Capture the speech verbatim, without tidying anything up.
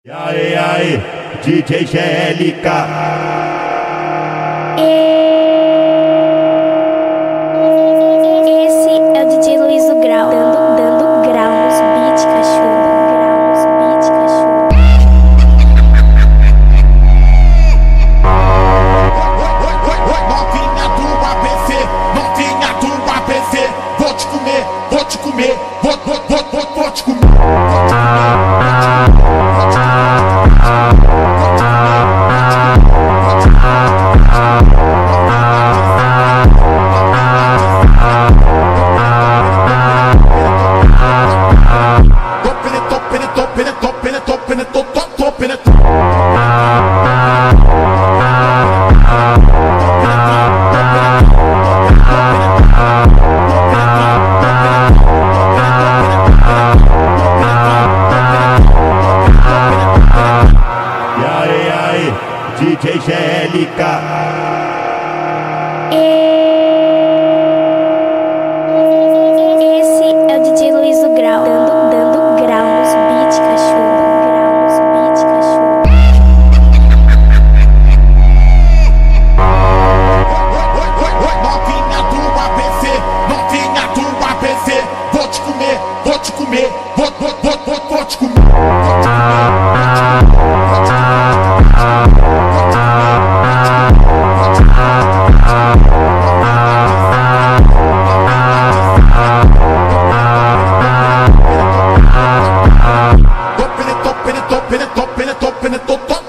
E aí, aí, D J G L K. Esse é o D J Luiz o Grau, dando, dando grau nos beats, cachorro. Grau nos beats, cachorro. Novinha do A B C, novinha do A B C, vou te comer, vou te comer, vou, vou, vou, vou, vou te comer. D J G L K. Esse é o D J Luiz o Grau, dando, dando grau nos beats, cachorro. Grau nos beats, cachorro. Novinha do A B C, novinha do A B C, vou te comer, vou te comer, vou, vou, vou, vou, vou te comer. Top in it, top in it, top in it, top in it, top in it, top in it, top, top.